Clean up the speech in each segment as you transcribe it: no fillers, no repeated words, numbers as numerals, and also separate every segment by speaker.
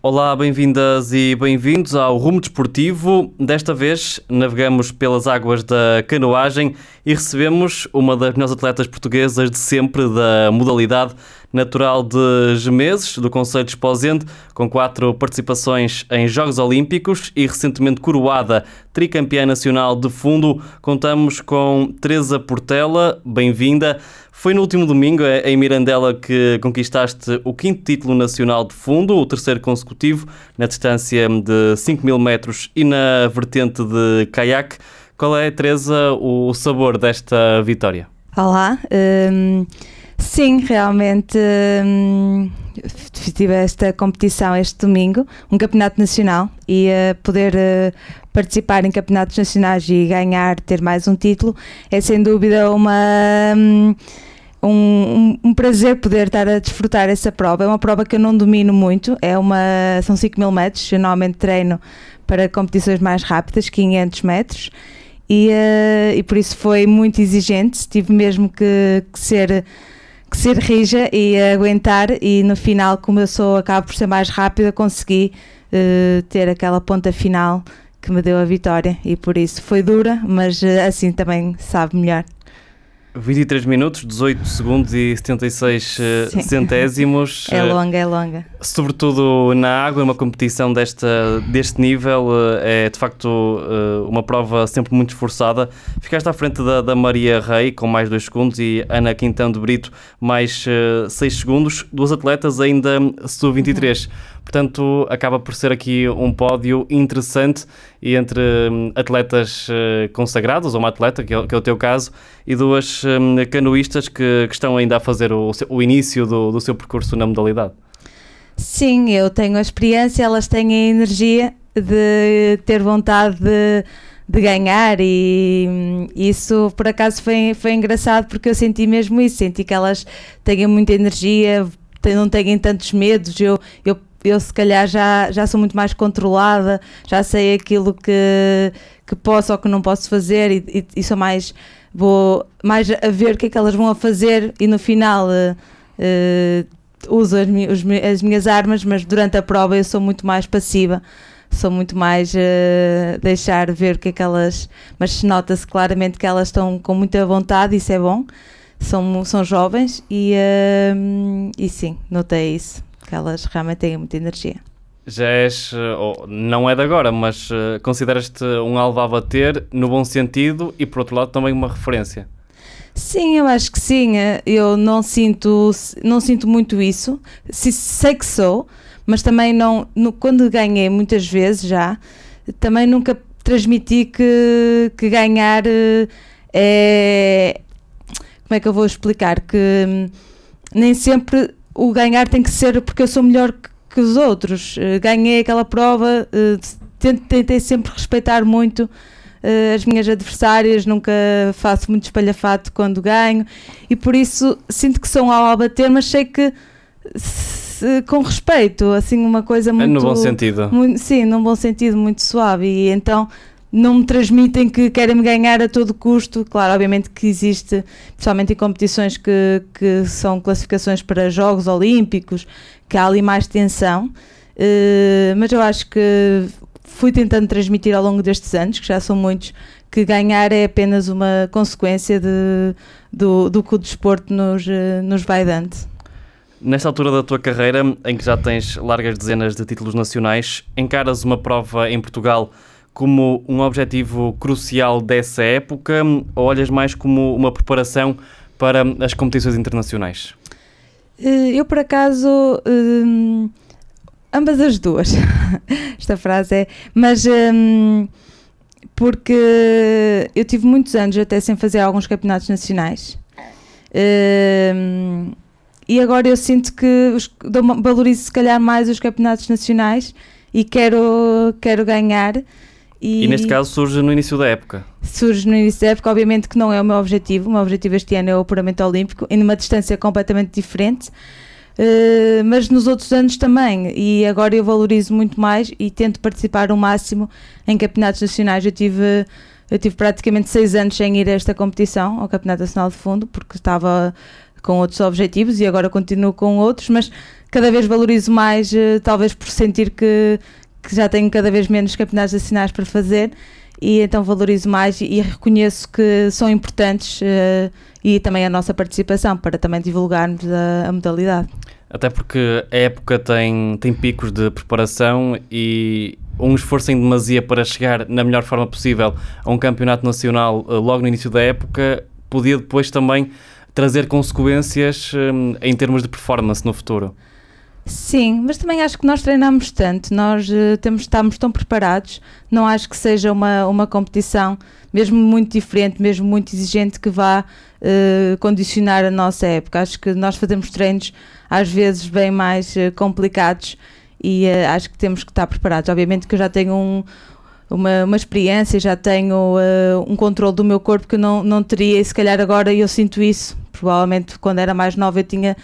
Speaker 1: Olá, bem-vindas e bem-vindos ao Rumo Desportivo. Desta vez navegamos pelas águas da canoagem e recebemos uma das melhores atletas portuguesas de sempre da modalidade, natural de Gemeses, do concelho de Esposende, com 4 participações em Jogos Olímpicos e recentemente coroada tricampeã nacional de fundo. Contamos com Teresa Portela, bem-vinda. Foi no último domingo, em Mirandela, que conquistaste o 5º título nacional de fundo, o 3º consecutivo, na distância de 5.000 metros e na vertente de caiaque. Qual é, Teresa, o sabor desta vitória?
Speaker 2: Olá, sim, realmente tive esta competição este domingo, um campeonato nacional, e poder participar em campeonatos nacionais e ganhar, ter mais um título, é sem dúvida um prazer poder estar a desfrutar essa prova. É uma prova que eu não domino muito, são 5.000 metros, eu normalmente treino para competições mais rápidas, 500 metros, e por isso foi muito exigente, tive mesmo que ser rija e aguentar, e no final, como acabo por ser mais rápida, consegui ter aquela ponta final que me deu a vitória, e por isso foi dura, mas assim também sabe melhor.
Speaker 1: 23 minutos, 18 segundos e 76 centésimos.
Speaker 2: É longa.
Speaker 1: Sobretudo na água, uma competição deste nível, é de facto uma prova sempre muito esforçada. Ficaste à frente da Maria Rei com mais 2 segundos e Ana Quintão de Brito mais 6 segundos. 2 atletas ainda sub-23. Portanto, acaba por ser aqui um pódio interessante e entre atletas consagrados, ou uma atleta, que é o teu caso, e 2 canoístas que estão ainda a fazer o início do seu percurso na modalidade. Sim,
Speaker 2: eu tenho a experiência, elas têm a energia de ter vontade de ganhar, e isso por acaso foi engraçado, porque eu senti mesmo isso, senti que elas têm muita energia, não têm tantos medos. Eu se calhar já sou muito mais controlada, já sei aquilo que posso ou que não posso fazer, e sou vou mais a ver o que é que elas vão a fazer, e no final uso as minhas armas, mas durante a prova eu sou muito mais passiva, sou muito mais deixar ver o que é que elas... Mas nota-se claramente que elas estão com muita vontade, isso é bom, são jovens, e sim, notei isso, que elas realmente têm muita energia.
Speaker 1: Já és, não é de agora, mas consideras-te um alvo a bater no bom sentido e, por outro lado, também uma referência?
Speaker 2: Sim, eu acho que sim. Eu não sinto muito isso. Sei que sou, mas também quando ganhei muitas vezes já, também nunca transmiti que ganhar é... Como é que eu vou explicar? Que nem sempre o ganhar tem que ser porque eu sou melhor que os outros. Ganhei aquela prova, tentei sempre respeitar muito as minhas adversárias, nunca faço muito espalhafato quando ganho, e por isso sinto que sou um ao bater, mas sei que com respeito, assim, uma coisa muito...
Speaker 1: No bom sentido.
Speaker 2: Sim, num bom sentido, muito suave, e então não me transmitem que querem-me ganhar a todo custo. Claro, obviamente que existe, principalmente em competições que são classificações para Jogos Olímpicos, que há ali mais tensão, mas eu acho que fui tentando transmitir ao longo destes anos, que já são muitos, que ganhar é apenas uma consequência do que o desporto nos vai dando.
Speaker 1: Nesta altura da tua carreira, em que já tens largas dezenas de títulos nacionais, encaras uma prova em Portugal como um objetivo crucial dessa época, ou olhas mais como uma preparação para as competições internacionais?
Speaker 2: Eu, por acaso, ambas as duas. Esta frase é... Mas porque eu tive muitos anos até sem fazer alguns campeonatos nacionais, e agora eu sinto que valorizo se calhar mais os campeonatos nacionais e quero ganhar.
Speaker 1: E neste caso surge no início da época?
Speaker 2: Surge no início da época, obviamente que não é o meu objetivo. O meu objetivo este ano é o apuramento olímpico, em uma distância completamente diferente, mas nos outros anos também, e agora eu valorizo muito mais e tento participar o máximo em campeonatos nacionais. Eu tive praticamente 6 anos sem ir a esta competição, ao Campeonato Nacional de Fundo, porque estava com outros objetivos e agora continuo com outros, mas cada vez valorizo mais, talvez por sentir que já tenho cada vez menos campeonatos nacionais para fazer, e então valorizo mais e reconheço que são importantes, e também a nossa participação para também divulgarmos a modalidade.
Speaker 1: Até porque a época tem picos de preparação e um esforço em demasia para chegar na melhor forma possível a um campeonato nacional logo no início da época podia depois também trazer consequências em termos de performance no futuro.
Speaker 2: Sim, mas também acho que nós treinamos tanto, nós estamos tão preparados, não acho que seja uma competição mesmo muito diferente, mesmo muito exigente, que vá condicionar a nossa época. Acho que nós fazemos treinos às vezes bem mais complicados e acho que temos que estar preparados. Obviamente que eu já tenho uma experiência, já tenho um controle do meu corpo que eu não teria, e se calhar agora eu sinto isso. Provavelmente quando era mais nova eu tinha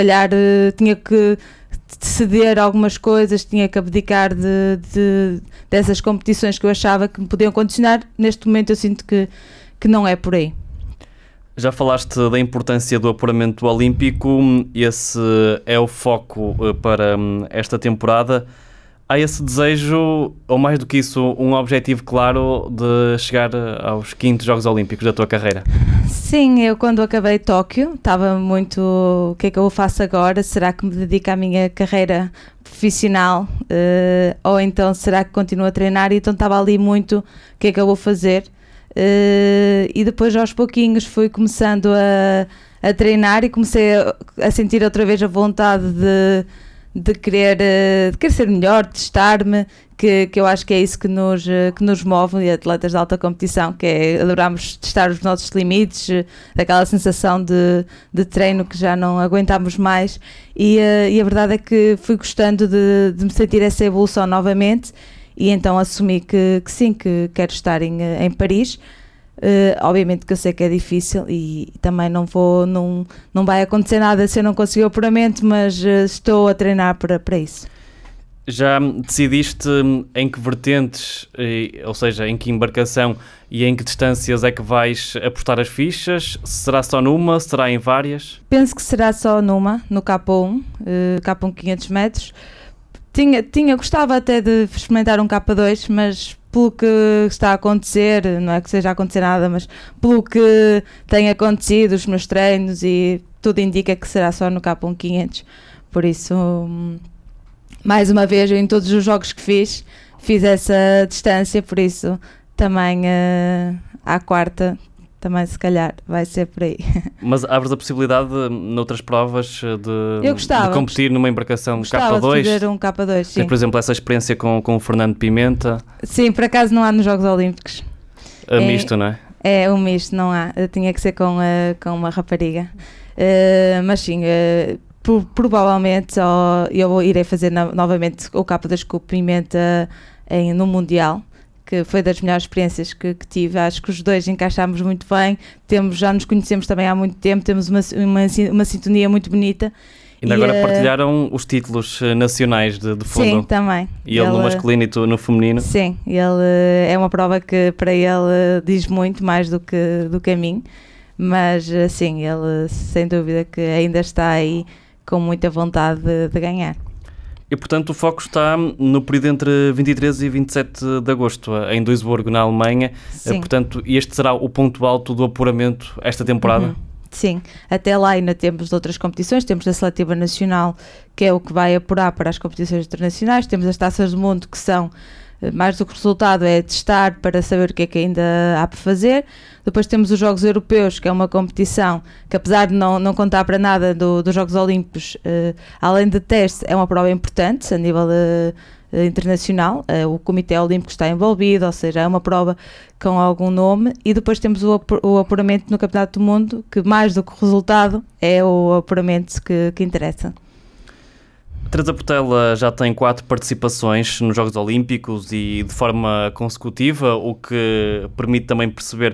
Speaker 2: que ceder algumas coisas, tinha que abdicar dessas competições que eu achava que me podiam condicionar. Neste momento eu sinto que não é por aí.
Speaker 1: Já falaste da importância do apuramento olímpico, esse é o foco para esta temporada. Há esse desejo, ou mais do que isso, um objetivo claro de chegar aos 5º Jogos Olímpicos da tua carreira?
Speaker 2: Sim, eu quando acabei Tóquio estava muito, o que é que eu faço agora? Será que me dedico à minha carreira profissional, ou então será que continuo a treinar? E então estava ali muito, o que é que eu vou fazer? E depois aos pouquinhos fui começando a treinar e comecei a sentir outra vez a vontade de querer ser melhor, testar-me, que eu acho que é isso que nos move, e atletas de alta competição, que é adoramos testar os nossos limites, daquela sensação de treino que já não aguentamos mais, e a verdade é que fui gostando de me sentir essa evolução novamente, e então assumi que sim, que quero estar em Paris. Obviamente que eu sei que é difícil e também não vai acontecer nada se eu não conseguir o apuramento, mas estou a treinar para isso.
Speaker 1: Já decidiste em que vertentes, ou seja, em que embarcação e em que distâncias é que vais apostar as fichas? Será só numa? Será em várias?
Speaker 2: Penso que será só numa, no K1, K1 500 metros. Gostava até de experimentar um K2, mas pelo que está a acontecer, não é que seja a acontecer nada, mas pelo que tem acontecido, os meus treinos, e tudo indica que será só no K1 500. Por isso, mais uma vez, em todos os jogos que fiz essa distância, por isso também à quarta, também se calhar vai ser por aí.
Speaker 1: Mas abres a possibilidade, noutras provas, de competir numa embarcação K2?
Speaker 2: Gostava de fazer um K2, sim.
Speaker 1: Tem, por exemplo, essa experiência com o Fernando Pimenta?
Speaker 2: Sim, por acaso não há nos Jogos Olímpicos.
Speaker 1: Misto, não é?
Speaker 2: É um misto, não há. Tinha que ser com uma rapariga. Mas sim, provavelmente eu irei fazer novamente o K2 com o Pimenta no Mundial, que foi das melhores experiências que tive. Acho que os dois encaixámos muito bem, já nos conhecemos também há muito tempo, temos uma sintonia muito bonita.
Speaker 1: Ainda agora partilharam os títulos nacionais de fundo.
Speaker 2: Sim, também.
Speaker 1: E ele no masculino e tu no feminino.
Speaker 2: Sim, ele é uma prova que para ele diz muito mais do que a mim, mas sim, ele sem dúvida que ainda está aí com muita vontade de ganhar.
Speaker 1: E, portanto, o foco está no período entre 23 e 27 de agosto, em Duisburgo, na Alemanha.
Speaker 2: Sim.
Speaker 1: Portanto, este será o ponto alto do apuramento esta temporada?
Speaker 2: Uhum. Sim, até lá ainda temos outras competições, temos a Seletiva Nacional, que é o que vai apurar para as competições internacionais, temos as Taças do Mundo, que são, mais do que resultado, é testar para saber o que é que ainda há para fazer. Depois temos os Jogos Europeus, que é uma competição que, apesar de não contar para nada dos Jogos Olímpicos, além de teste, é uma prova importante a nível internacional. O Comitê Olímpico está envolvido, ou seja, é uma prova com algum nome. E depois temos o apuramento no Campeonato do Mundo, que mais do que o resultado é o apuramento que interessa.
Speaker 1: Teresa Portela já tem 4 participações nos Jogos Olímpicos e de forma consecutiva, o que permite também perceber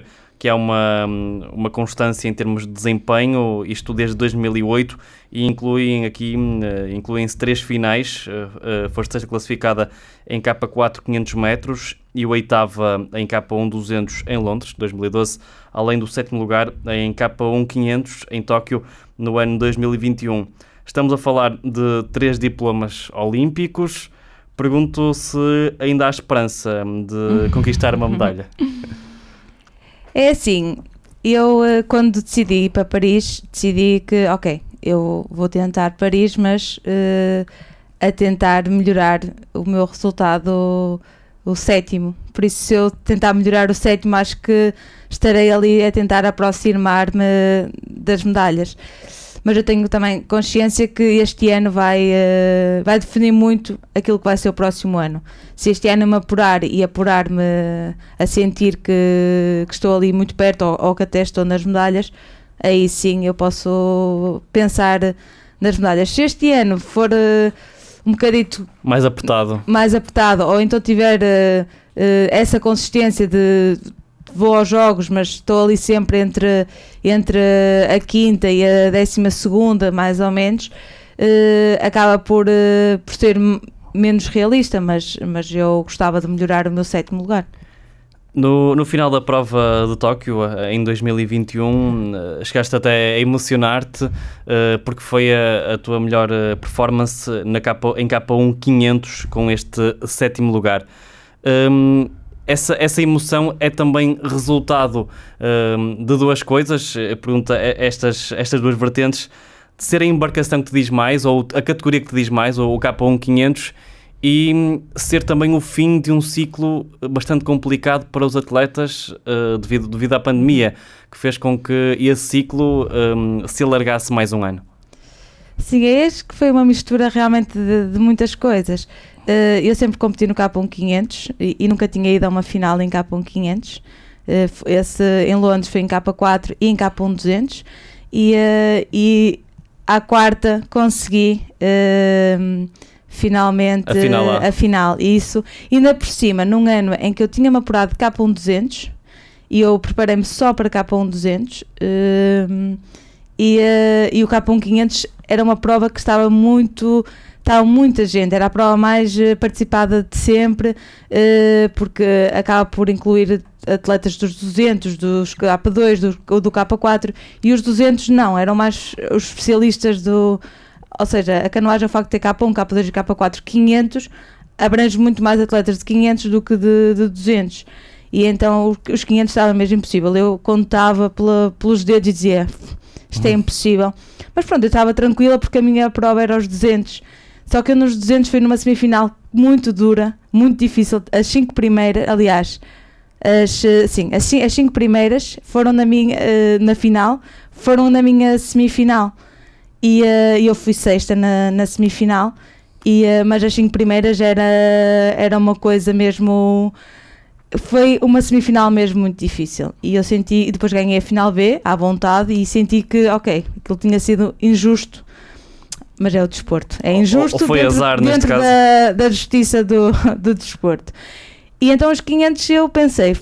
Speaker 1: que há uma constância em termos de desempenho, isto desde 2008, e incluem-se 3 finais. Foste sexta classificada em K4 500 metros e o oitava em K1 200 em Londres, 2012, além do 7º lugar em K1 500 em Tóquio no ano 2021. Estamos a falar de 3 diplomas olímpicos. Pergunto se ainda há esperança de conquistar uma medalha.
Speaker 2: É assim, eu quando decidi ir para Paris, decidi que, ok, eu vou tentar Paris, mas a tentar melhorar o meu resultado, o 7º. Por isso, se eu tentar melhorar o 7º, acho que estarei ali a tentar aproximar-me das medalhas. Mas eu tenho também consciência que este ano vai definir muito aquilo que vai ser o próximo ano. Se este ano me apurar e apurar-me a sentir que estou ali muito perto ou que até estou nas medalhas, aí sim eu posso pensar nas medalhas. Se este ano for um bocadito
Speaker 1: mais apertado,
Speaker 2: ou então tiver essa consistência de vou aos jogos, mas estou ali sempre entre a 5ª e a 12ª, mais ou menos, acaba por ser menos realista, mas eu gostava de melhorar o meu 7º lugar.
Speaker 1: No final da prova de Tóquio, em 2021, chegaste até a emocionar-te porque foi a tua melhor performance em K1 500 com este 7º lugar. Essa emoção é também resultado de 2 coisas. Pergunta estas 2 vertentes: de ser a embarcação que te diz mais, ou a categoria que te diz mais, ou o K1 500, e ser também o fim de um ciclo bastante complicado para os atletas devido à pandemia, que fez com que esse ciclo se alargasse mais um ano.
Speaker 2: Sim, acho que foi uma mistura realmente de muitas coisas. Eu sempre competi no K1 500 e nunca tinha ido a uma final em K1 500. Esse em Londres foi em K4 e em K1 200. E à quarta consegui finalmente a final. Isso, ainda por cima, num ano em que eu tinha-me apurado de K1 200 e eu preparei-me só para K1 200 e o K1 500 era uma prova que estava muita gente, era a prova mais participada de sempre, porque acaba por incluir atletas dos 200, dos K2, do K4, e os 200 não, eram mais os especialistas ou seja, a canoagem, o facto de ter K1, K2 e K4 500, abrange muito mais atletas de 500 do que de 200, e então os 500 estava mesmo impossível. Eu contava pelos dedos e dizia, isto é impossível, mas pronto, eu estava tranquila porque a minha prova era aos 200. Só que eu nos 200 fui numa semifinal muito dura, muito difícil. As 5 primeiras, aliás, as 5 primeiras foram na final, foram na minha semifinal. E eu fui 6ª na semifinal, mas as 5 primeiras era uma coisa mesmo... Foi uma semifinal mesmo muito difícil. E eu senti, e depois ganhei a final B, à vontade, e senti que, ok, aquilo tinha sido injusto. Mas é o desporto, é injusto,
Speaker 1: ou foi azar, neste caso,
Speaker 2: da justiça do desporto. E então os 500 eu pensei,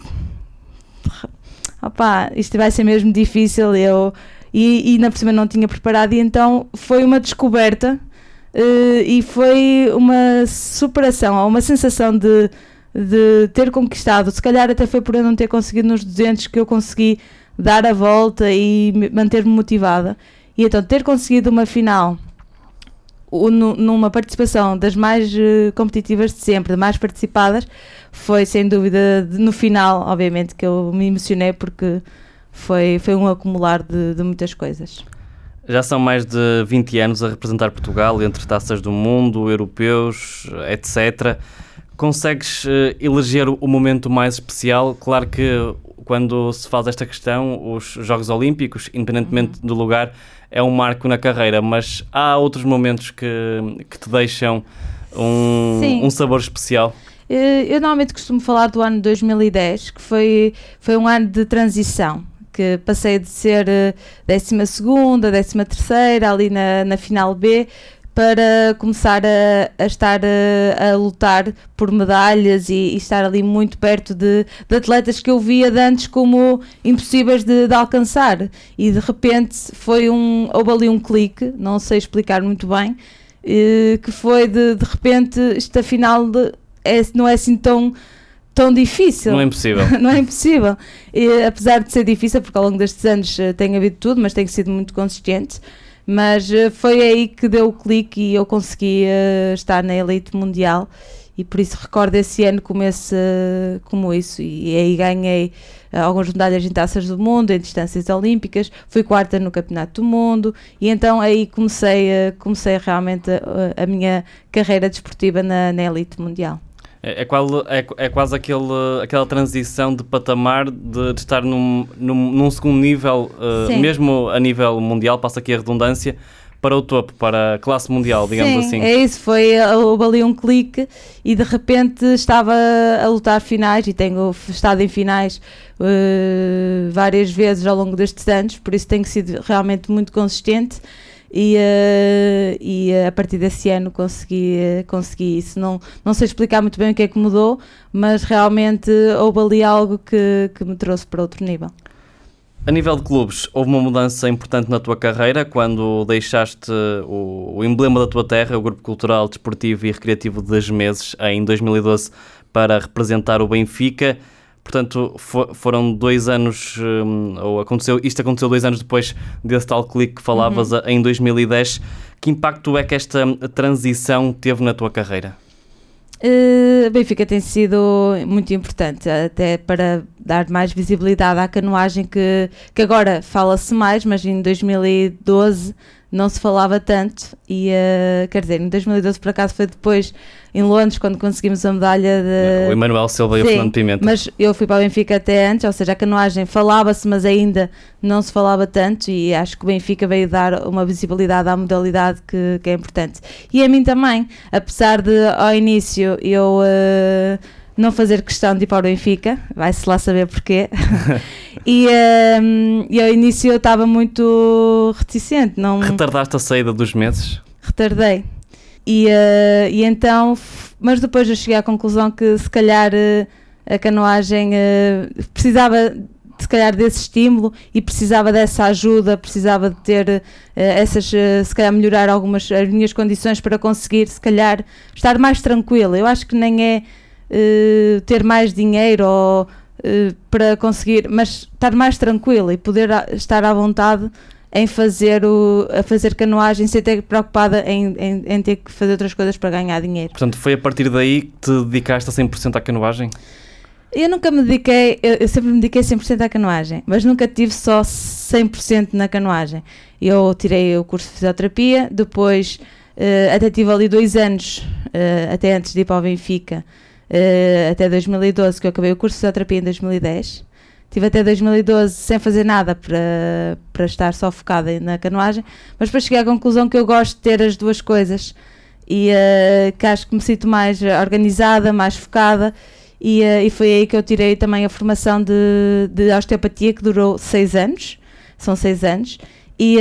Speaker 2: isto vai ser mesmo difícil, e na por cima não tinha preparado, e então foi uma descoberta e foi uma superação, uma sensação de ter conquistado. Se calhar até foi por eu não ter conseguido nos 200 que eu consegui dar a volta e manter-me motivada, e então ter conseguido uma final numa participação das mais competitivas de sempre, mais participadas, foi sem dúvida no final, obviamente, que eu me emocionei, porque foi um acumular de muitas coisas.
Speaker 1: Já são mais de 20 anos a representar Portugal entre taças do mundo, europeus, etc. Consegues eleger o momento mais especial? Claro que quando se faz esta questão, os Jogos Olímpicos, independentemente do lugar, é um marco na carreira, mas há outros momentos que te deixam um sabor especial?
Speaker 2: Eu normalmente costumo falar do ano 2010, que foi um ano de transição, que passei de ser 12ª, 13ª ali na final B, para começar a estar a lutar por medalhas e estar ali muito perto de atletas que eu via de antes como impossíveis de alcançar, e de repente houve ali um clique, não sei explicar muito bem, que foi de repente isto afinal não é assim tão difícil.
Speaker 1: Não é impossível.
Speaker 2: Não é impossível. E, apesar de ser difícil, porque ao longo destes anos tem havido tudo, mas tem sido muito consistente. Mas foi aí que deu o clique e eu consegui estar na elite mundial, e por isso recordo esse ano como isso, e aí ganhei algumas medalhas em taças do mundo, em distâncias olímpicas, fui quarta no campeonato do mundo, e então aí comecei realmente a minha carreira desportiva na elite mundial.
Speaker 1: É quase aquela transição de patamar de estar num segundo nível, mesmo a nível mundial, passa aqui a redundância, para o topo, para a classe mundial, digamos assim.
Speaker 2: É isso, houve ali um clique e de repente estava a lutar finais, e tenho estado em finais várias vezes ao longo destes anos, por isso tenho sido realmente muito consistente. E a partir desse ano consegui isso. Não sei explicar muito bem o que é que mudou, mas realmente houve ali algo que me trouxe para outro nível.
Speaker 1: A nível de clubes, houve uma mudança importante na tua carreira quando deixaste o emblema da tua terra, o Grupo Cultural, Desportivo e Recreativo das Meses, em 2012, para representar o Benfica. Portanto, foram 2 anos, isto aconteceu 2 anos depois desse tal clique que falavas, em 2010. Que impacto é que esta transição teve na tua carreira?
Speaker 2: Benfica tem sido muito importante, até para dar mais visibilidade à canoagem, que agora fala-se mais, mas em 2012 não se falava tanto, e quer dizer, em 2012 por acaso foi depois, em Londres, quando conseguimos a medalha de...
Speaker 1: O Emanuel Silva e o Fernando Pimenta.
Speaker 2: Mas eu fui para o Benfica até antes, ou seja, a canoagem falava-se, mas ainda não se falava tanto, e acho que o Benfica veio dar uma visibilidade à modalidade que é importante. E a mim também, apesar de ao início eu não fazer questão de ir para o Benfica, vai-se lá saber porquê, e ao início eu estava muito reticente.
Speaker 1: Retardaste a saída dos meses?
Speaker 2: Retardei. E então, mas depois eu cheguei à conclusão que se calhar a canoagem precisava se calhar desse estímulo e precisava dessa ajuda, precisava de ter se calhar melhorar as minhas condições para conseguir se calhar estar mais tranquila. Eu acho que nem é ter mais dinheiro ou para conseguir, mas estar mais tranquila e poder estar à vontade em fazer canoagem sem ter preocupada em ter que fazer outras coisas para ganhar dinheiro.
Speaker 1: Portanto, foi a partir daí que te dedicaste a 100% à canoagem?
Speaker 2: Eu nunca me dediquei, eu sempre me dediquei 100% à canoagem, mas nunca tive só 100% na canoagem. Eu tirei o curso de fisioterapia, depois até tive ali 2 anos, até antes de ir para o Benfica, até 2012, que eu acabei o curso de fisioterapia em 2010. Tive até 2012 sem fazer nada para estar só focada na canoagem, mas depois cheguei à conclusão que eu gosto de ter as duas coisas e que acho que me sinto mais organizada, mais focada, e foi aí que eu tirei também a formação de osteopatia, que durou 6 anos, são 6 anos, e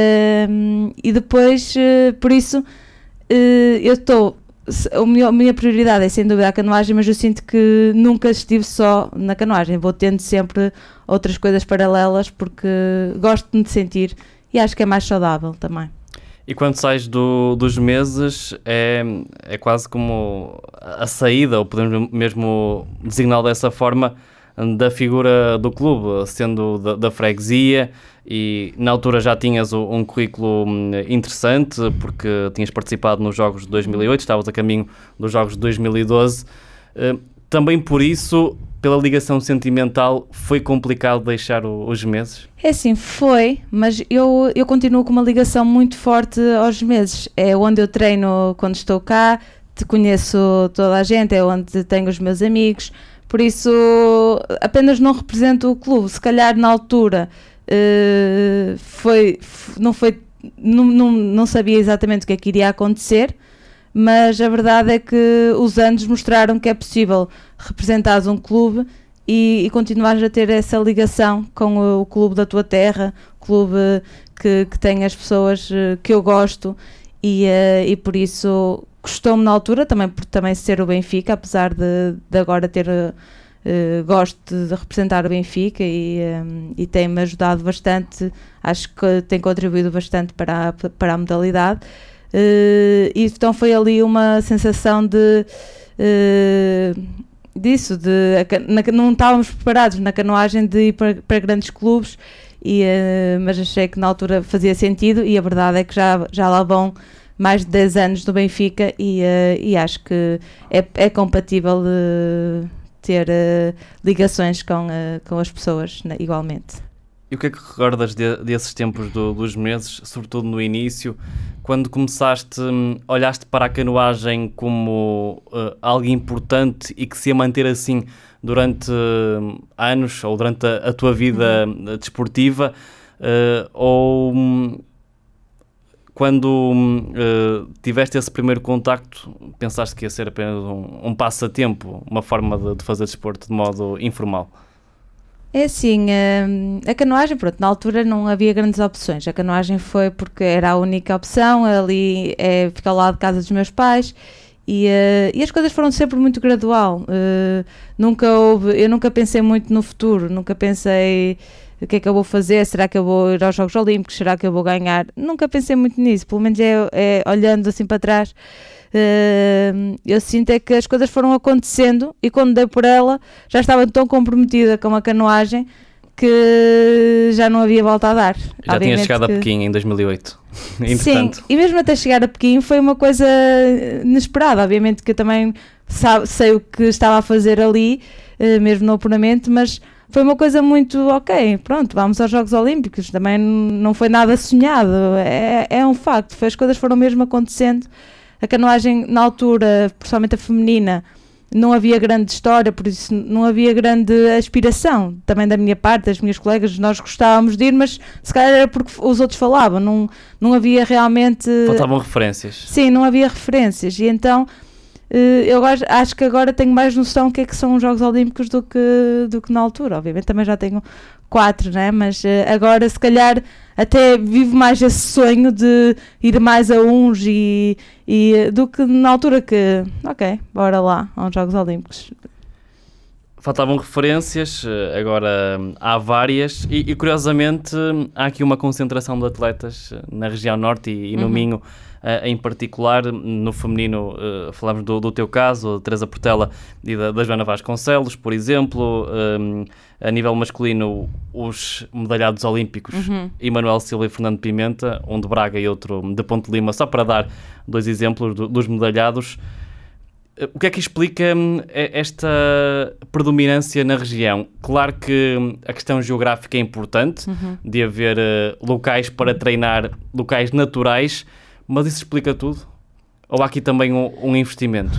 Speaker 2: depois, por isso, eu estou... A minha prioridade é sem dúvida a canoagem, mas eu sinto que nunca estive só na canoagem, vou tendo sempre outras coisas paralelas porque gosto de me sentir e acho que é mais saudável também.
Speaker 1: E quando sais dos meses é quase como a saída, ou podemos mesmo designá-lo dessa forma, da figura do clube, sendo da freguesia, e na altura já tinhas um currículo interessante, porque tinhas participado nos Jogos de 2008, estavas a caminho dos Jogos de 2012. Também por isso, pela ligação sentimental, foi complicado deixar os meses?
Speaker 2: É sim, foi, mas eu continuo com uma ligação muito forte aos meses. É onde eu treino quando estou cá, te conheço toda a gente, é onde tenho os meus amigos. Por isso, apenas não represento o clube. Se calhar, na altura, não sabia exatamente o que é que iria acontecer, mas a verdade é que os anos mostraram que é possível representares um clube e continuares a ter essa ligação com o clube da tua terra, clube que tem as pessoas que eu gosto, e por isso custou-me na altura, também por também ser o Benfica, apesar de agora ter... gosto de representar o Benfica e tem-me ajudado bastante, acho que tem contribuído bastante para a modalidade, e então foi ali uma sensação disso, não estávamos preparados na canoagem de ir para grandes clubes, mas achei que na altura fazia sentido, e a verdade é que já lá vão mais de 10 anos do Benfica, e acho que é compatível ter ligações com as pessoas, né, igualmente.
Speaker 1: E o que é que recordas desses tempos dos meses, sobretudo no início, quando começaste, olhaste para a canoagem como algo importante e que se ia manter assim durante anos ou durante a tua vida desportiva, ou quando tiveste esse primeiro contacto, pensaste que ia ser apenas um passatempo, uma forma de fazer desporto de modo informal?
Speaker 2: É assim, a canoagem, pronto, na altura não havia grandes opções. A canoagem foi porque era a única opção, ali fica ao lado de casa dos meus pais, e as coisas foram sempre muito gradual. Eu nunca pensei muito no futuro, nunca pensei... O que é que eu vou fazer? Será que eu vou ir aos Jogos Olímpicos? Será que eu vou ganhar? Nunca pensei muito nisso, pelo menos olhando assim para trás, eu sinto é que as coisas foram acontecendo, e quando dei por ela já estava tão comprometida com a canoagem que já não havia volta a dar.
Speaker 1: Já tinha chegado a Pequim em 2008.
Speaker 2: Sim, e mesmo até chegar a Pequim foi uma coisa inesperada. Obviamente que eu também sei o que estava a fazer ali, mesmo no apuramento, mas foi uma coisa muito, ok, pronto, vamos aos Jogos Olímpicos, também não foi nada sonhado, é um facto, as coisas foram mesmo acontecendo. A canoagem na altura, principalmente a feminina, não havia grande história, por isso não havia grande aspiração, também da minha parte, das minhas colegas, nós gostávamos de ir, mas se calhar era porque os outros falavam, não havia realmente...
Speaker 1: Faltavam referências.
Speaker 2: Sim, não havia referências, e então... eu acho que agora tenho mais noção do que é que são os Jogos Olímpicos do que na altura. Obviamente também já tenho 4, né? Mas agora se calhar até vivo mais esse sonho de ir mais a uns e do que na altura que, ok, bora lá aos Jogos Olímpicos.
Speaker 1: Faltavam referências, agora há várias, e curiosamente há aqui uma concentração de atletas na região norte e no Minho, em particular. No feminino falamos do teu caso, da Teresa Portela e da Joana Vasconcelos, por exemplo. A nível masculino, os medalhados olímpicos, Emanuel Silva e Fernando Pimenta, um de Braga e outro de Ponte Lima, só para dar 2 exemplos dos medalhados. O que é que explica esta predominância na região? Claro que a questão geográfica é importante, de haver locais para treinar, locais naturais, mas isso explica tudo? Ou há aqui também um investimento?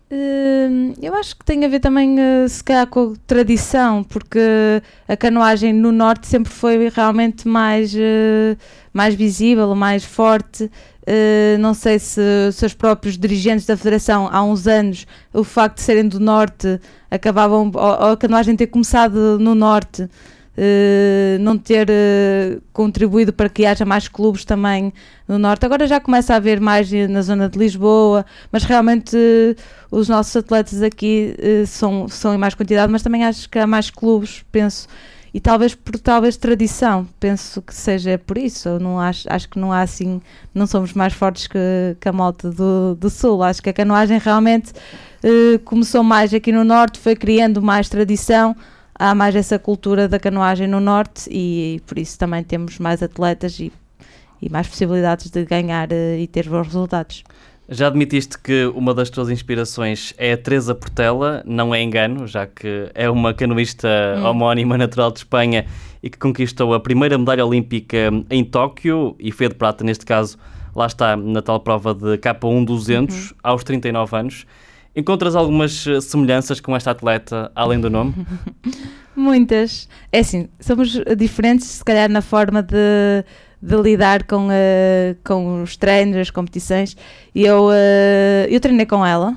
Speaker 2: Eu acho que tem a ver também, se calhar, com a tradição, porque a canoagem no norte sempre foi realmente mais visível, mais forte. Não sei se os próprios dirigentes da Federação, há uns anos, o facto de serem do norte, acabavam, ou a canoagem ter começado no norte, não ter contribuído para que haja mais clubes também no norte. Agora já começa a haver mais na zona de Lisboa, mas realmente os nossos atletas aqui são em mais quantidade, mas também acho que há mais clubes, penso, e talvez por tradição, penso que seja por isso. Eu não acho que não há assim, não somos mais fortes que a malta do Sul. Acho que a canoagem realmente começou mais aqui no norte, foi criando mais tradição. Há mais essa cultura da canoagem no norte, e por isso também temos mais atletas e mais possibilidades de ganhar e ter bons resultados.
Speaker 1: Já admitiste que uma das tuas inspirações é a Teresa Portela, não é engano, já que é uma canoista homónima natural de Espanha e que conquistou a primeira medalha olímpica em Tóquio, e foi de prata neste caso, lá está, na tal prova de K1 200, aos 39 anos. Encontras algumas semelhanças com esta atleta, além do nome?
Speaker 2: Muitas. É assim, somos diferentes, se calhar, na forma de lidar com os treinos, as competições. E eu treinei com ela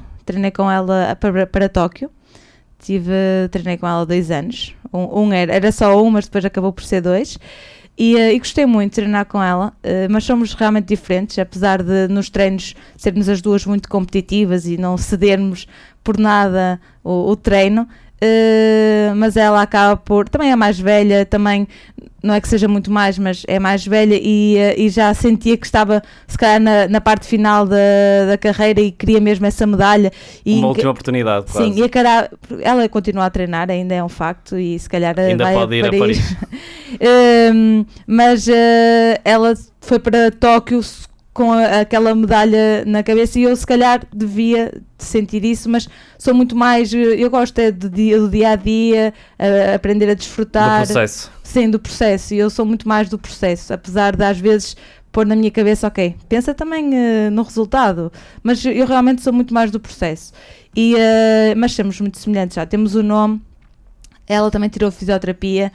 Speaker 2: para Tóquio. Treinei com ela 2 anos. Era só um, mas depois acabou por ser 2. E gostei muito de treinar com ela, mas somos realmente diferentes, apesar de nos treinos sermos as duas muito competitivas e não cedermos por nada o treino. Mas ela acaba por... Também é mais velha, também não é que seja muito mais, mas é mais velha e já sentia que estava, se calhar, na parte final da carreira e queria mesmo essa medalha.
Speaker 1: Uma última oportunidade, quase.
Speaker 2: Sim, ela continua a treinar, ainda é um facto, e se calhar
Speaker 1: ainda
Speaker 2: vai
Speaker 1: pode ir a Paris.
Speaker 2: Mas ela foi para Tóquio com aquela medalha na cabeça e eu se calhar devia sentir isso, mas sou muito mais, eu gosto do dia a dia, aprender a desfrutar.
Speaker 1: Do processo.
Speaker 2: Sim, do processo, e eu sou muito mais do processo, apesar de às vezes pôr na minha cabeça, ok, pensa também no resultado, mas eu realmente sou muito mais do processo. Mas somos muito semelhantes, já temos o nome, ela também tirou fisioterapia,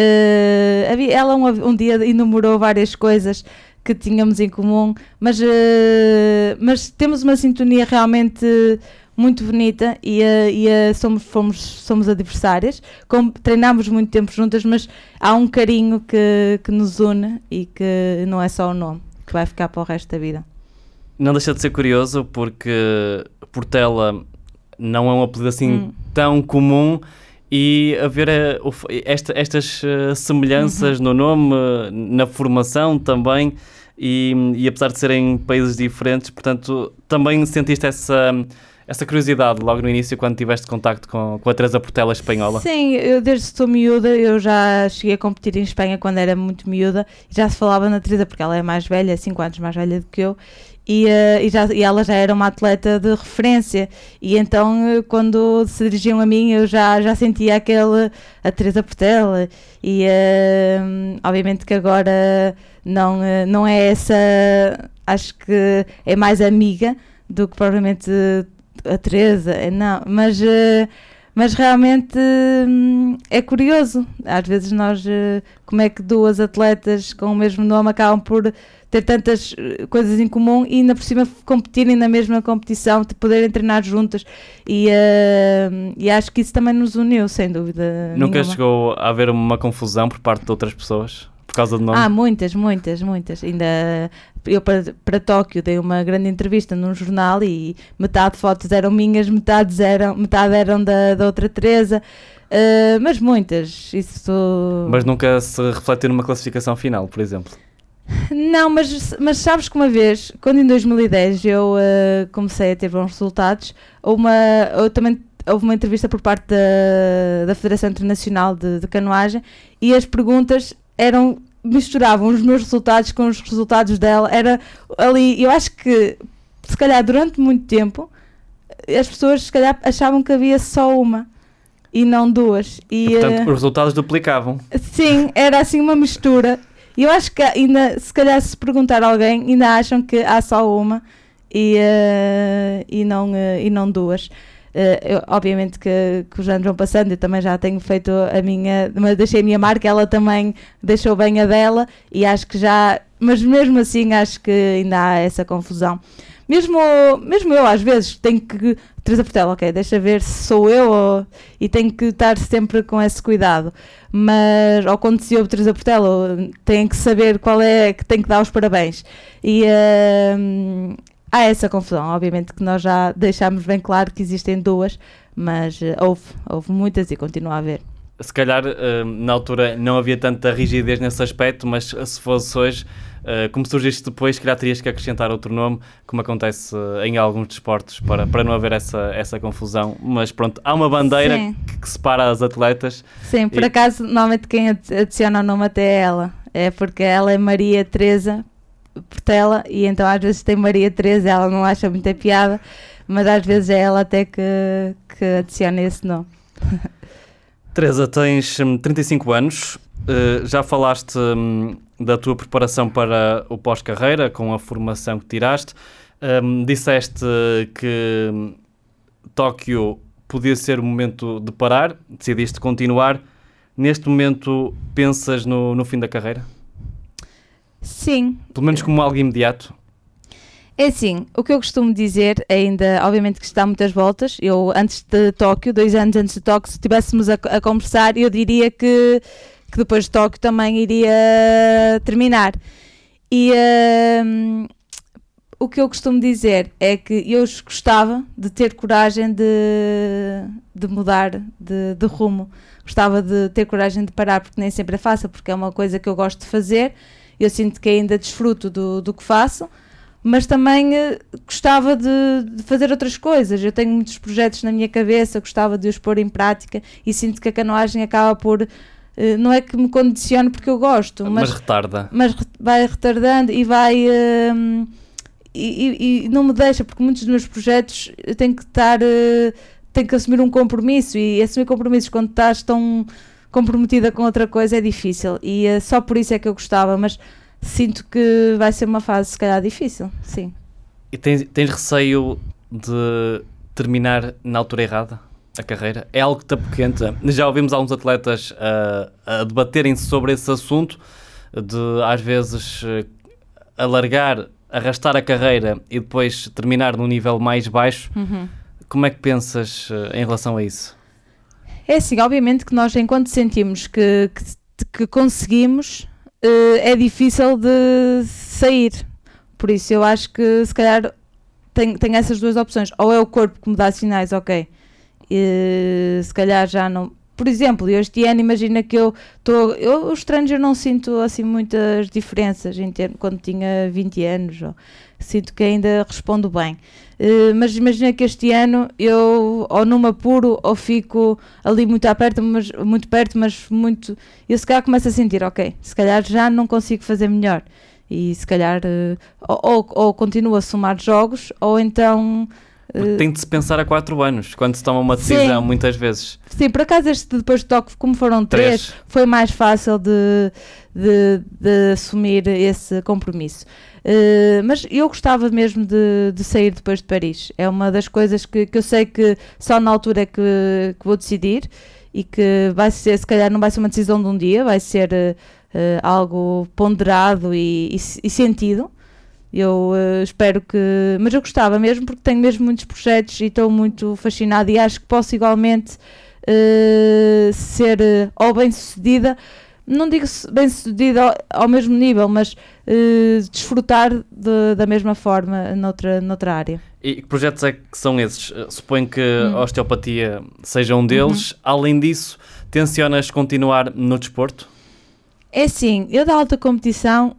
Speaker 2: ela um dia enumerou várias coisas que tínhamos em comum, mas temos uma sintonia realmente muito bonita e somos adversárias, treinámos muito tempo juntas, mas há um carinho que nos une e que não é só o nome, que vai ficar para o resto da vida.
Speaker 1: Não deixa de ser curioso porque Portela não é um apelido assim tão comum e haver estas semelhanças no nome, na formação também. E apesar de serem países diferentes, portanto, também sentiste essa curiosidade logo no início quando tiveste contacto com a Teresa Portela espanhola?
Speaker 2: Sim, eu desde que sou miúda, eu já cheguei a competir em Espanha quando era muito miúda, e já se falava na Teresa porque ela é mais velha, 5 anos mais velha do que eu, e ela já era uma atleta de referência, e então quando se dirigiam a mim eu já sentia a Teresa Portela, e obviamente que agora não é essa, acho que é mais amiga do que provavelmente a Teresa, não, mas realmente é curioso, às vezes como é que duas atletas com o mesmo nome acabam por ter tantas coisas em comum e ainda por cima competirem na mesma competição, de poderem treinar juntas, e acho que isso também nos uniu, sem dúvida.
Speaker 1: Nunca
Speaker 2: nenhuma.
Speaker 1: chegou a haver uma confusão por parte de outras pessoas? Por causa do nome?
Speaker 2: Muitas. Ainda eu para Tóquio dei uma grande entrevista num jornal e metade de fotos eram minhas, metade eram da outra Teresa, mas muitas.
Speaker 1: Mas nunca se refletiu numa classificação final, por exemplo?
Speaker 2: Não, mas sabes que uma vez, quando em 2010 eu comecei a ter bons resultados, houve uma entrevista por parte da Federação Internacional de Canoagem e as perguntas misturavam os meus resultados com os resultados dela. Era ali, eu acho que se calhar durante muito tempo as pessoas se calhar achavam que havia só uma e não duas. E
Speaker 1: portanto, os resultados duplicavam.
Speaker 2: Sim, era assim uma mistura. E eu acho que ainda, se calhar se perguntar a alguém, ainda acham que há só uma e não duas. Obviamente que os anos vão passando, eu também já tenho feito deixei a minha marca, ela também deixou bem a dela, e acho que mas mesmo assim acho que ainda há essa confusão. Mesmo eu às vezes tenho que, Teresa Portela, ok, deixa ver se sou eu, e tenho que estar sempre com esse cuidado, mas ou quando se ouve Teresa Portela, tenho que saber qual é que tenho que dar os parabéns, e há essa confusão. Obviamente que nós já deixámos bem claro que existem duas, mas houve muitas e continua a haver.
Speaker 1: Se calhar na altura não havia tanta rigidez nesse aspecto, mas se fosse hoje, como surgiste depois, se calhar terias que acrescentar outro nome, como acontece em alguns desportos, para não haver essa confusão. Mas pronto, há uma bandeira que separa as atletas.
Speaker 2: Sim, por acaso, normalmente quem adiciona o nome até é ela. É porque ela é Maria Teresa Portela, e então às vezes tem Maria Teresa, ela não acha muita piada, mas às vezes é ela até que adiciona esse nome.
Speaker 1: Teresa, tens 35 anos, já falaste da tua preparação para o pós-carreira, com a formação que tiraste, disseste que Tóquio podia ser o momento de parar, decidiste continuar. Neste momento pensas no fim da carreira?
Speaker 2: Sim.
Speaker 1: Pelo menos como algo imediato?
Speaker 2: É assim, o que eu costumo dizer, ainda, obviamente que está a muitas voltas, eu antes de Tóquio, 2 anos antes de Tóquio, se estivéssemos a conversar, eu diria que que depois de Tóquio também iria terminar. E o que eu costumo dizer é que eu gostava de ter coragem de mudar de rumo. Gostava de ter coragem de parar, porque nem sempre é fácil, porque é uma coisa que eu gosto de fazer. Eu sinto que ainda desfruto do que faço, mas também gostava de fazer outras coisas. Eu tenho muitos projetos na minha cabeça, gostava de os pôr em prática e sinto que a canoagem acaba por... não é que me condicione porque eu gosto,
Speaker 1: mas retarda.
Speaker 2: Mas vai retardando e vai... E não me deixa, porque muitos dos meus projetos eu tenho que assumir um compromisso, e assumir compromissos quando estás tão comprometida com outra coisa é difícil, e só por isso é que eu gostava, mas sinto que vai ser uma fase se calhar difícil, sim.
Speaker 1: E tens receio de terminar na altura errada a carreira? É algo que te apoquenta? Já ouvimos alguns atletas a debaterem-se sobre esse assunto, de às vezes arrastar a carreira e depois terminar num nível mais baixo. Como é que pensas em relação a isso?
Speaker 2: É assim, obviamente que nós, enquanto sentimos que conseguimos, é difícil de sair. Por isso eu acho que se calhar tenho essas duas opções. Ou é o corpo que me dá sinais, ok, se calhar já não... Por exemplo, este ano, imagina que os treinos eu não sinto assim muitas diferenças em termos, quando tinha 20 anos, sinto que ainda respondo bem. Mas imagina que este ano eu ou não me apuro ou fico ali muito perto, mas muito... Eu se calhar começo a sentir, ok, se calhar já não consigo fazer melhor. E se calhar ou continuo a somar jogos, ou então...
Speaker 1: Tem de se pensar a 4 anos, quando se toma uma decisão, sim, muitas vezes.
Speaker 2: Sim, por acaso este depois de Tóquio, como foram 3, foi mais fácil de assumir esse compromisso. Mas eu gostava mesmo de sair depois de Paris. É uma das coisas que eu sei que só na altura é que vou decidir, e que vai ser, se calhar não vai ser uma decisão de um dia, vai ser algo ponderado e sentido. Eu espero que... Mas eu gostava mesmo, porque tenho mesmo muitos projetos e estou muito fascinada, e acho que posso igualmente ser ou bem-sucedida, não digo bem-sucedida ao mesmo nível, mas desfrutar da mesma forma noutra área.
Speaker 1: E que projetos é que são esses? Suponho que a osteopatia seja um deles. Além disso, tencionas continuar no desporto?
Speaker 2: É assim, eu da alta competição...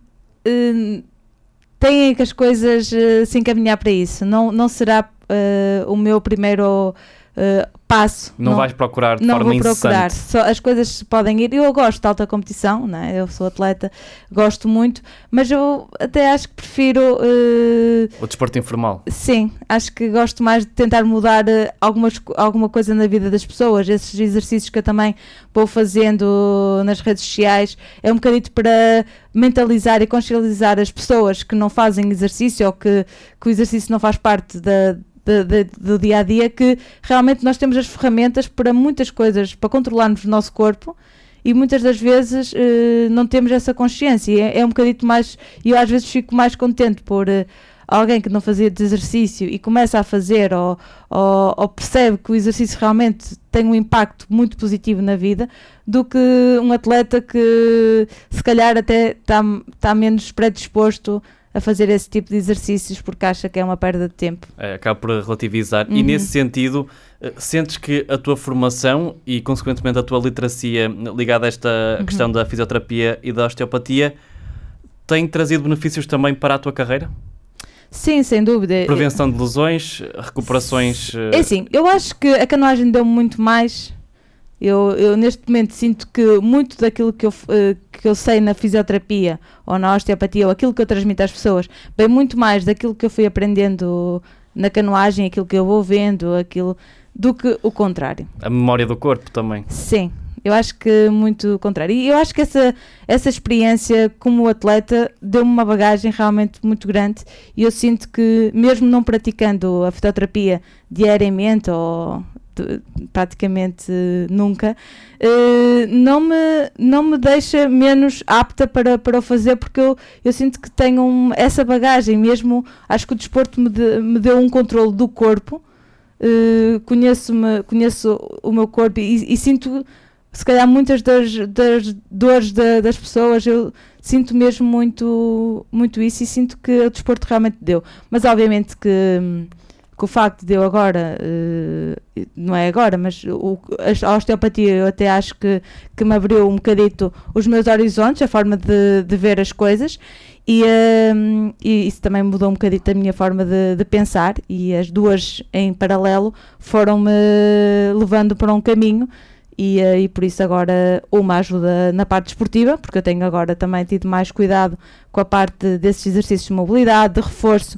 Speaker 2: têm que as coisas se encaminhar para isso. Não será o meu primeiro passo.
Speaker 1: Não vais procurar de
Speaker 2: não
Speaker 1: forma
Speaker 2: vou procurar.
Speaker 1: incessante.
Speaker 2: As coisas podem ir. Eu gosto de alta competição, não é? Eu sou atleta, gosto muito, mas eu até acho que prefiro...
Speaker 1: o desporto informal.
Speaker 2: Sim, acho que gosto mais de tentar mudar alguma coisa na vida das pessoas. Esses exercícios que eu também vou fazendo nas redes sociais é um bocadinho para mentalizar e consciencializar as pessoas que não fazem exercício, ou que o exercício não faz parte do dia a dia, que realmente nós temos as ferramentas para muitas coisas, para controlarmos o nosso corpo, e muitas das vezes não temos essa consciência. É um bocadinho mais, e eu às vezes fico mais contente por alguém que não fazia de exercício e começa a fazer, ou percebe que o exercício realmente tem um impacto muito positivo na vida, do que um atleta que se calhar até está menos predisposto a fazer esse tipo de exercícios porque acha que é uma perda de tempo.
Speaker 1: Acaba por relativizar. E nesse sentido, sentes que a tua formação e, consequentemente, a tua literacia ligada a esta questão da fisioterapia e da osteopatia tem trazido benefícios também para a tua carreira?
Speaker 2: Sim, sem dúvida.
Speaker 1: Prevenção de lesões, recuperações...
Speaker 2: É assim, eu acho que a canoagem deu-me muito mais. Eu neste momento sinto que muito daquilo que eu sei na fisioterapia ou na osteopatia, ou aquilo que eu transmito às pessoas, vem muito mais daquilo que eu fui aprendendo na canoagem, aquilo que eu vou vendo, do que o contrário.
Speaker 1: A memória do corpo também.
Speaker 2: Sim, eu acho que muito o contrário. E eu acho que essa experiência como atleta deu-me uma bagagem realmente muito grande, e eu sinto que, mesmo não praticando a fisioterapia diariamente ou praticamente nunca, não me deixa menos apta para o fazer, porque eu sinto que tenho essa bagagem mesmo. Acho que o desporto me deu um controle do corpo, conheço o meu corpo e sinto se calhar muitas das dores das pessoas, eu sinto mesmo muito isso e sinto que o desporto realmente deu. Mas obviamente que o facto de eu agora, não é agora, mas a osteopatia eu até acho que me abriu um bocadito os meus horizontes, a forma de ver as coisas, e isso também mudou um bocadito a minha forma de pensar, e as duas em paralelo foram-me levando para um caminho. E por isso agora uma ajuda na parte desportiva, porque eu tenho agora também tido mais cuidado com a parte desses exercícios de mobilidade, de reforço,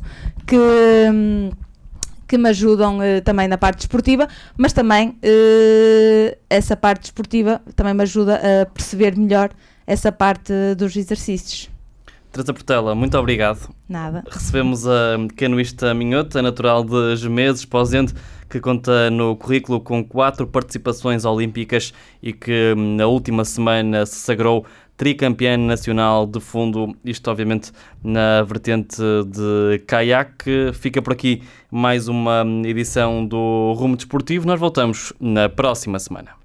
Speaker 2: que me ajudam também na parte desportiva, mas também essa parte desportiva também me ajuda a perceber melhor essa parte dos exercícios.
Speaker 1: Teresa Portela, muito obrigado.
Speaker 2: Nada.
Speaker 1: Recebemos a canoísta minhota, natural de Gemeses, Posende, que conta no currículo com 4 participações olímpicas e que na última semana se sagrou tricampeã nacional de fundo, isto obviamente na vertente de caiaque. Fica por aqui mais uma edição do Rumo Desportivo. Nós voltamos na próxima semana.